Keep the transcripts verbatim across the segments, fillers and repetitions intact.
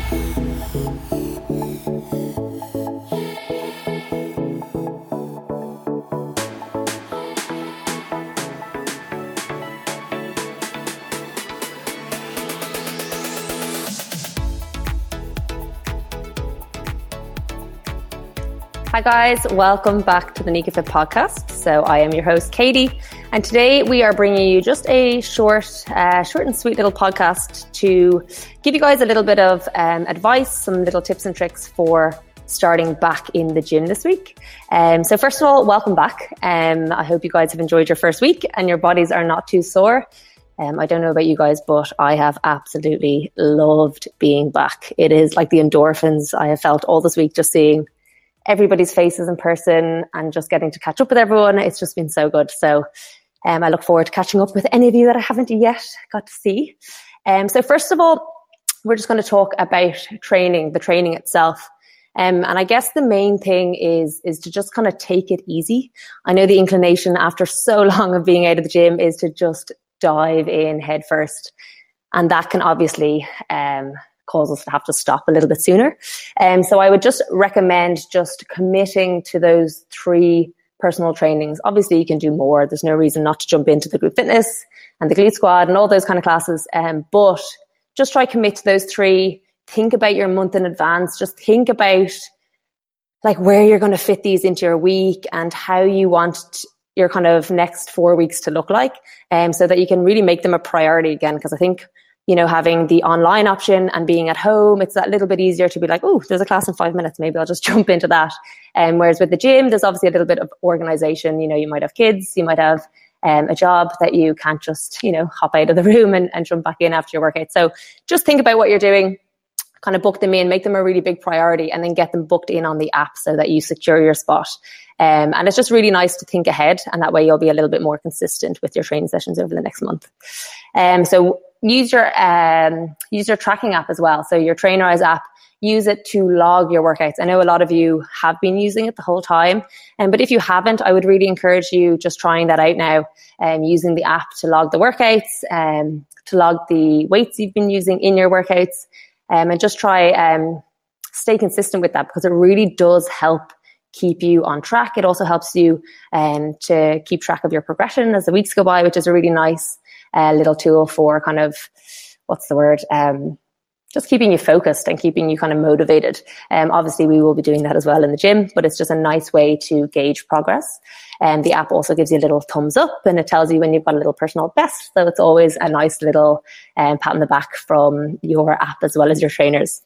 Hi guys, welcome back to the NicaFit podcast. So I am your host Katie, and today we are bringing you just a short, uh, short and sweet little podcast to give you guys a little bit of um, advice, some little tips and tricks for starting back in the gym this week. Um, so first of all, welcome back. Um, I hope you guys have enjoyed your first week and your bodies are not too sore. Um, I don't know about you guys, but I have absolutely loved being back. It is like the endorphins I have felt all this week, just seeing everybody's faces in person and just getting to catch up with everyone. It's just been so good. So um, I look forward to catching up with any of you that I haven't yet got to see. Um, so first of all, we're just going to talk about training, the training itself. Um, and I guess the main thing is, is to just kind of take it easy. I know the inclination after so long of being out of the gym is to just dive in head first. And that can obviously um, cause us to have to stop a little bit sooner. Um, so I would just recommend just committing to those three personal trainings. Obviously you can do more. There's no reason not to jump into the group fitness and the glute squad and all those kind of classes. Um, but just try commit to those three. Think about your month in advance. Just think about like where you're going to fit these into your week and how you want your kind of next four weeks to look like. Um, so that you can really make them a priority again. Because I think you know, having the online option and being at home, it's that little bit easier to be like, oh, there's a class in five minutes. Maybe I'll just jump into that. And um, whereas with the gym, there's obviously a little bit of organization. You know, you might have kids, you might have um, a job that you can't just, you know, hop out of the room and, and jump back in after your workout. So just think about what you're doing, kind of book them in, make them a really big priority, and then get them booked in on the app so that you secure your spot. Um, and it's just really nice to think ahead, and that way you'll be a little bit more consistent with your training sessions over the next month. Um, so use your um, use your tracking app as well. So your Trainerize app, use it to log your workouts. I know a lot of you have been using it the whole time, um, but if you haven't, I would really encourage you just trying that out now, um, using the app to log the workouts, um, to log the weights you've been using in your workouts, um, and just try um, stay consistent with that, because it really does help keep you on track. It also helps you um, to keep track of your progression as the weeks go by, which is a really nice uh, little tool for kind of, what's the word, um, just keeping you focused and keeping you kind of motivated. Um, obviously, we will be doing that as well in the gym, but it's just a nice way to gauge progress. And um, the app also gives you a little thumbs up, and it tells you when you've got a little personal best. So it's always a nice little um, pat on the back from your app as well as your trainers.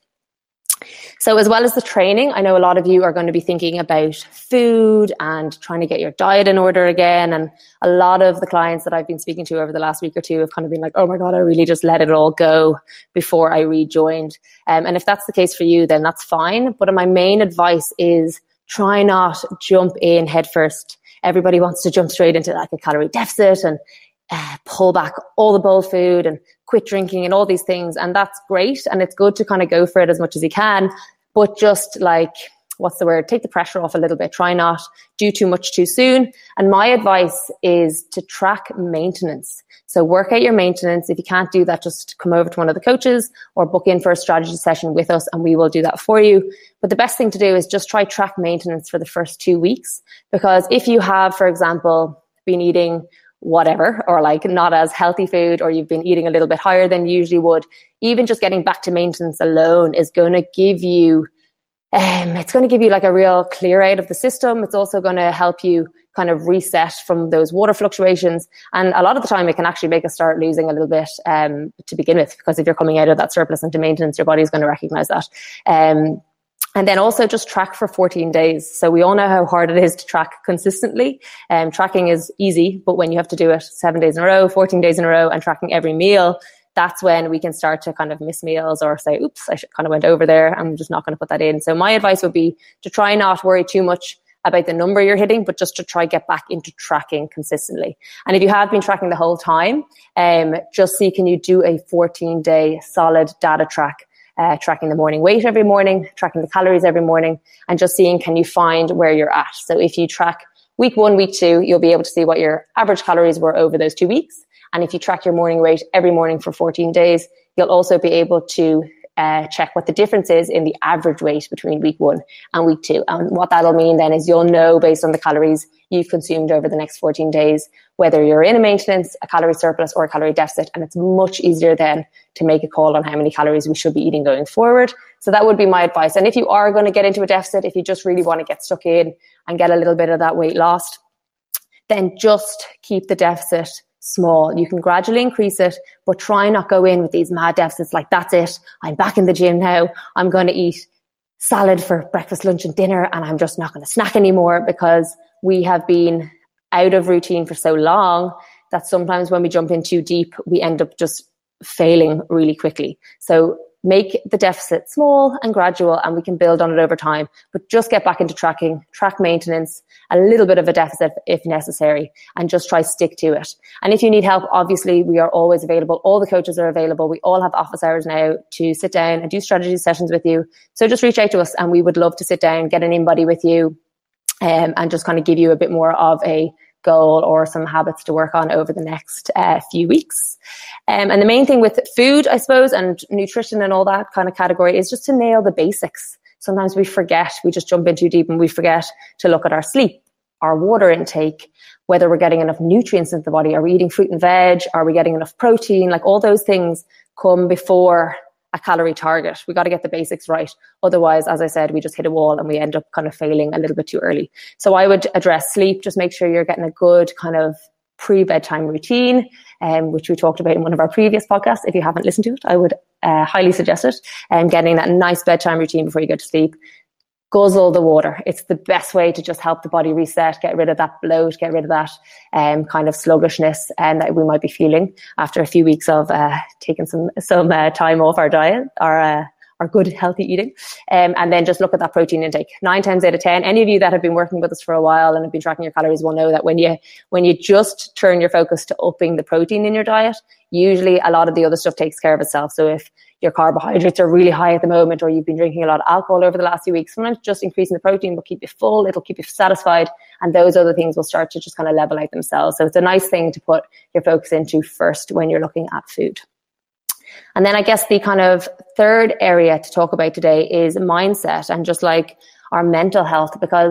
So as well as the training, I know a lot of you are going to be thinking about food and trying to get your diet in order again. And a lot of the clients that I've been speaking to over the last week or two have kind of been like, oh my God, I really just let it all go before I rejoined. Um, and if that's the case for you, then that's fine. But my main advice is try not jump in head first. Everybody wants to jump straight into like a calorie deficit and uh, pull back all the bowl food and quit drinking and all these things. And that's great. And it's good to kind of go for it as much as you can. But just like, what's the word? Take the pressure off a little bit. Try not do too much too soon. And my advice is to track maintenance. So work out your maintenance. If you can't do that, just come over to one of the coaches or book in for a strategy session with us and we will do that for you. But the best thing to do is just try track maintenance for the first two weeks. Because if you have, for example, been eating whatever, or like not as healthy food, or you've been eating a little bit higher than you usually would, even just getting back to maintenance alone is going to give you, um, it's going to give you like a real clear out of the system. It's also going to help you kind of reset from those water fluctuations. And a lot of the time it can actually make us start losing a little bit um, to begin with, because if you're coming out of that surplus into maintenance, your body's going to recognize that. Um, And then also just track for fourteen days. So we all know how hard it is to track consistently. Um, tracking is easy, but when you have to do it seven days in a row, fourteen days in a row, and tracking every meal, that's when we can start to kind of miss meals or say, oops, I should, kind of went over there. I'm just not going to put that in. So my advice would be to try not worry too much about the number you're hitting, but just to try get back into tracking consistently. And if you have been tracking the whole time, um, just see, can you do a fourteen day solid data track? Uh, tracking the morning weight every morning, tracking the calories every morning, and just seeing, can you find where you're at? So if you track week one, week two, you'll be able to see what your average calories were over those two weeks. And if you track your morning weight every morning for fourteen days, you'll also be able to uh, check what the difference is in the average weight between week one and week two. And what that'll mean then is you'll know based on the calories you've consumed over the next fourteen days, whether you're in a maintenance, a calorie surplus or a calorie deficit. And it's much easier then to make a call on how many calories we should be eating going forward. So that would be my advice. And if you are going to get into a deficit, if you just really want to get stuck in and get a little bit of that weight lost, then just keep the deficit small. You can gradually increase it, but try not go in with these mad deficits like, that's it, I'm back in the gym now, I'm going to eat salad for breakfast, lunch and dinner, and I'm just not going to snack anymore, because we have been out of routine for so long that sometimes when we jump in too deep, we end up just failing really quickly. So make the deficit small and gradual, and we can build on it over time. But just get back into tracking, track maintenance, a little bit of a deficit if necessary, and just try stick to it. And if you need help, obviously we are always available. All the coaches are available. We all have office hours now to sit down and do strategy sessions with you. So just reach out to us, and we would love to sit down, get an in-body with you, um, and just kind of give you a bit more of a goal or some habits to work on over the next uh, few weeks. Um, and the main thing with food, I suppose, and nutrition and all that kind of category is just to nail the basics. Sometimes we forget, we just jump in too deep and we forget to look at our sleep, our water intake, whether we're getting enough nutrients into the body. Are we eating fruit and veg? Are we getting enough protein? Like, all those things come before a calorie target. We got to get the basics right. Otherwise, as I said, we just hit a wall and we end up kind of failing a little bit too early. So I would address sleep. Just make sure you're getting a good kind of pre-bedtime routine, um, which we talked about in one of our previous podcasts. If you haven't listened to it, I would uh, highly suggest it. And um, getting that nice bedtime routine before you go to sleep. Guzzle the water. It's the best way to just help the body reset, get rid of that bloat, get rid of that um, kind of sluggishness and that we might be feeling after a few weeks of uh, taking some some uh, time off our diet, our uh, our good healthy eating, um, and then just look at that protein intake. Nine times out of ten, any of you that have been working with us for a while and have been tracking your calories will know that when you when you just turn your focus to upping the protein in your diet, usually a lot of the other stuff takes care of itself. So if your carbohydrates are really high at the moment, or you've been drinking a lot of alcohol over the last few weeks, sometimes just increasing the protein will keep you full, it'll keep you satisfied, and those other things will start to just kind of level out themselves. So it's a nice thing to put your focus into first when you're looking at food. And then I guess the kind of third area to talk about today is mindset and just like our mental health, because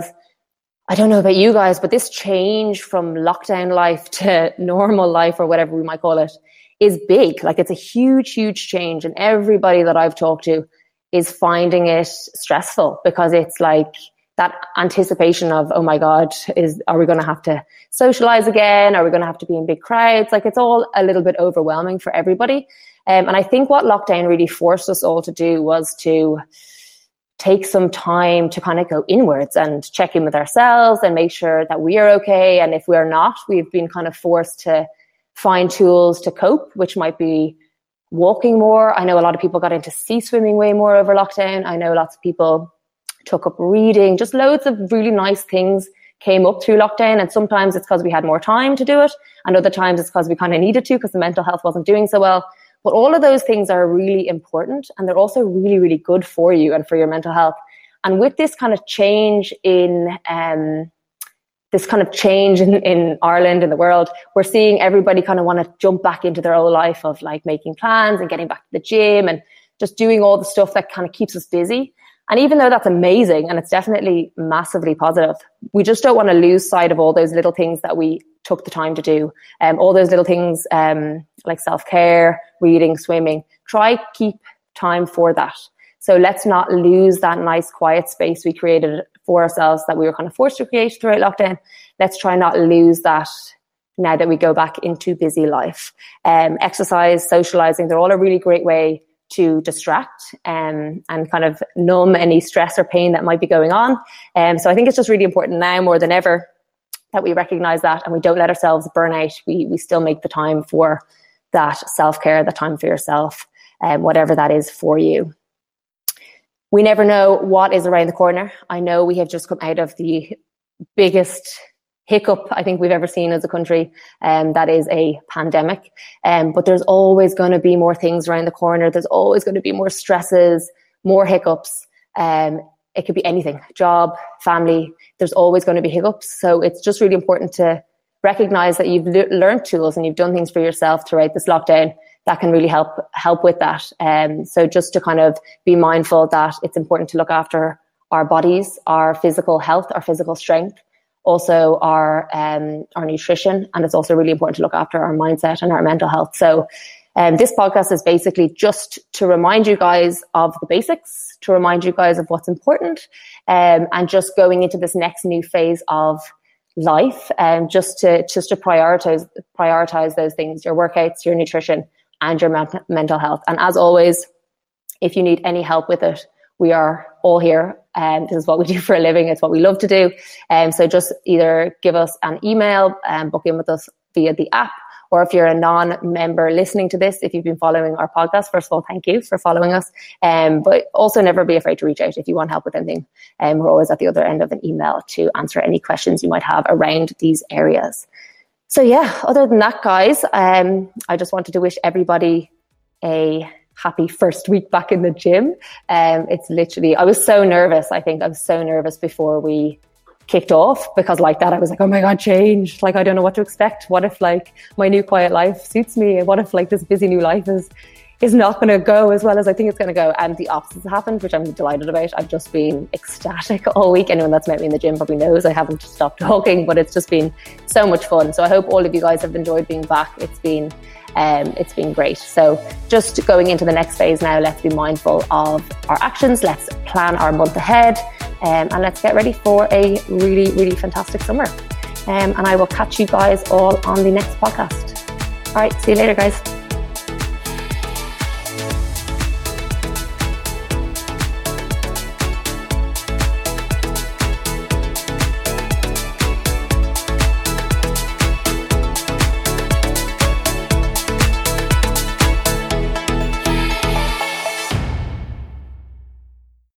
I don't know about you guys, but this change from lockdown life to normal life, or whatever we might call it, is big. Like, it's a huge, huge change. And everybody that I've talked to is finding it stressful, because it's like that anticipation of, oh my God, is, are we going to have to socialize again? Are we going to have to be in big crowds? Like, it's all a little bit overwhelming for everybody. Um, and I think what lockdown really forced us all to do was to take some time to kind of go inwards and check in with ourselves and make sure that we are okay. And if we're not, we've been kind of forced to find tools to cope, which might be walking more. I know a lot of people got into sea swimming way more over lockdown. I know lots of people took up reading. Just loads of really nice things came up through lockdown. And sometimes it's because we had more time to do it, and other times it's because we kind of needed to, because the mental health wasn't doing so well. But all of those things are really important, and they're also really, really good for you and for your mental health. And with this kind of change in um this kind of change in, in Ireland, in the world, we're seeing everybody kind of want to jump back into their old life of like making plans and getting back to the gym and just doing all the stuff that kind of keeps us busy. And even though that's amazing, and it's definitely massively positive, we just don't want to lose sight of all those little things that we took the time to do. Um, all those little things um, like self-care, reading, swimming. Try keep time for that. So let's not lose that nice quiet space we created for ourselves that we were kind of forced to create throughout lockdown. Let's try not lose that now that we go back into busy life. Um, exercise, socializing, they're all a really great way to distract um, and kind of numb any stress or pain that might be going on. Um, so I think it's just really important now more than ever that we recognize that, and we don't let ourselves burn out. We, we still make the time for that self-care, the time for yourself, um, whatever that is for you. We never know what is around the corner. I know we have just come out of the biggest hiccup I think we've ever seen as a country, and um, that is a pandemic. Um, but there's always going to be more things around the corner. There's always going to be more stresses, more hiccups. Um, it could be anything, job, family. There's always going to be hiccups. So it's just really important to recognize that you've le- learned tools and you've done things for yourself throughout this lockdown that can really help help with that. Um, so just to kind of be mindful that it's important to look after our bodies, our physical health, our physical strength, also our um, our nutrition, and it's also really important to look after our mindset and our mental health. So um, this podcast is basically just to remind you guys of the basics, to remind you guys of what's important, um, and just going into this next new phase of life, and um, just to just to prioritize prioritize those things: your workouts, your nutrition, and your men- mental health. And as always, if you need any help with it, we are all here. And um, this is what we do for a living. It's what we love to do. And um, so just either give us an email and book in with us via the app, or if you're a non-member listening to this, if you've been following our podcast, first of all, thank you for following us. Um, but also never be afraid to reach out if you want help with anything. Um, we're always at the other end of an email to answer any questions you might have around these areas. So yeah, other than that, guys, um, I just wanted to wish everybody a happy first week back in the gym. Um, it's literally, I was so nervous. I think I was so nervous before we kicked off, because like that, I was like, oh my God, change. Like, I don't know what to expect. What if like my new quiet life suits me? What if like this busy new life is, is not going to go as well as I think it's going to go? And the opposite has happened, which I'm delighted about. I've just been ecstatic all week. Anyone that's met me in the gym probably knows I haven't stopped talking, but it's just been so much fun. So I hope all of you guys have enjoyed being back. It's been Um, it's been great. So just going into the next phase now, let's be mindful of our actions. Let's plan our month ahead, um, and let's get ready for a really, really fantastic summer. Um, and I will catch you guys all on the next podcast. All right, see you later, guys.